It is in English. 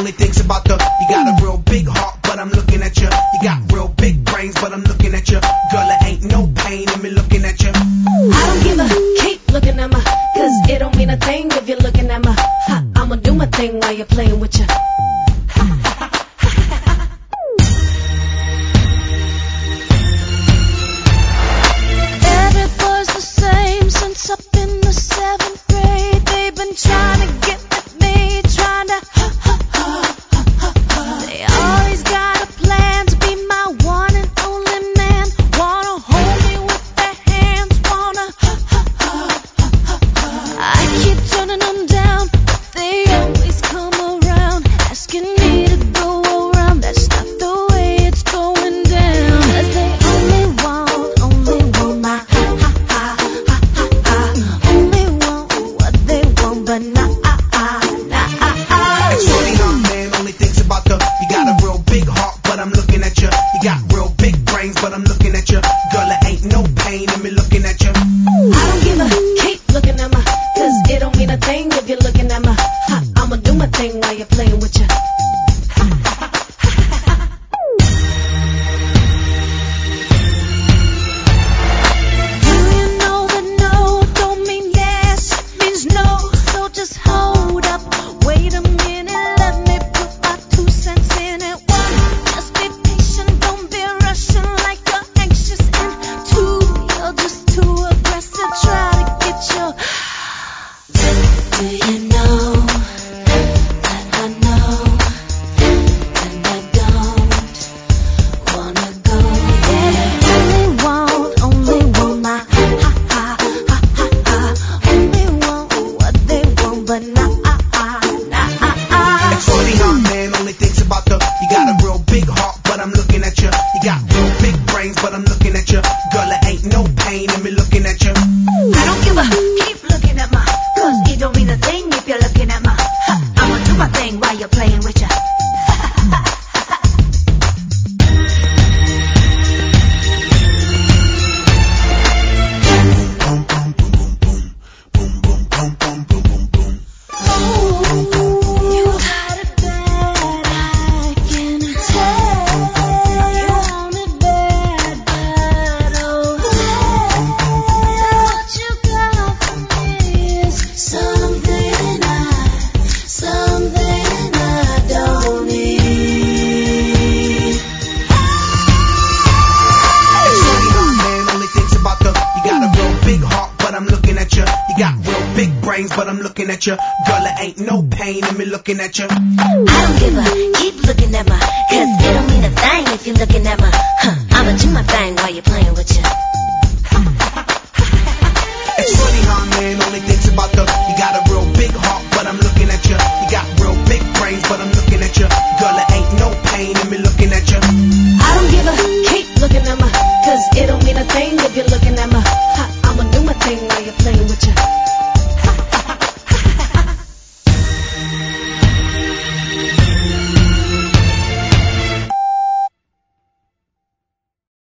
only thinks about the. You got a real big heart, but I'm looking at you. You got real big brains, but I'm looking at you. Girl, there ain't no pain in me looking at you. I don't give a keep looking at me, cause it don't mean a thing if you're looking at me. I'ma do my thing while you're playing with you. Every boy's the same since up in the 7th grade. They've been trying to get with me, trying to They always got a plan to be my one and only man. Wanna hold me with their hands, wanna I keep turning them down, but they always come around, asking me to go around. That's not the way it's going down. 'Cause they only want my only want what they want, but not And shorty, huh, man, only thinks about the. You got a real big heart, but I'm looking at you. You got real big brains, but I'm looking at you. Girl, there ain't no pain in me looking at you. I don't give a keep looking at me, cause it don't mean a thing if you're looking at me. I'ma do my thing while you're playing with you. Do you know that no don't mean yes, it means no. So just hold up, wait a minute, let me put my 2 cents in it. 1, just be patient, don't be rushing like you're anxious. And 2, you're just too aggressive, try to get your Do you know that I know and I don't wanna go? Yeah, only want my only want what they want, but not And shorty, huh, man, only thinks about the. You got a real big heart, but I'm looking at you. You got real big brains, but I'm looking at you. Girl, there ain't no pain in me looking at you. I don't give a keep looking at me, cause it don't mean a thing if you're looking at me. I'ma do my thing while you're playing with ya. You got it bad, I can tell. You want it bad, oh. What you got for me is something I don't need. And shorty, huh, man, only thinks about the. You got a real big heart, but I'm looking at you. You got real big brains, but I'm looking at you. Girl, there ain't no pain in me looking at you. I don't give a keep looking at me, cause it don't mean a thing if you're looking at me. I'ma do my thing while you're playing with ya. And shorty, huh, man, only thinks about the. You got a real big heart, but I'm looking at you. You got real big brains, but I'm looking at you. Girl, there ain't no pain in me looking at you. I don't give a keep looking at me, cause it don't mean a thing if you're looking at me. I'ma do my thing while you're playing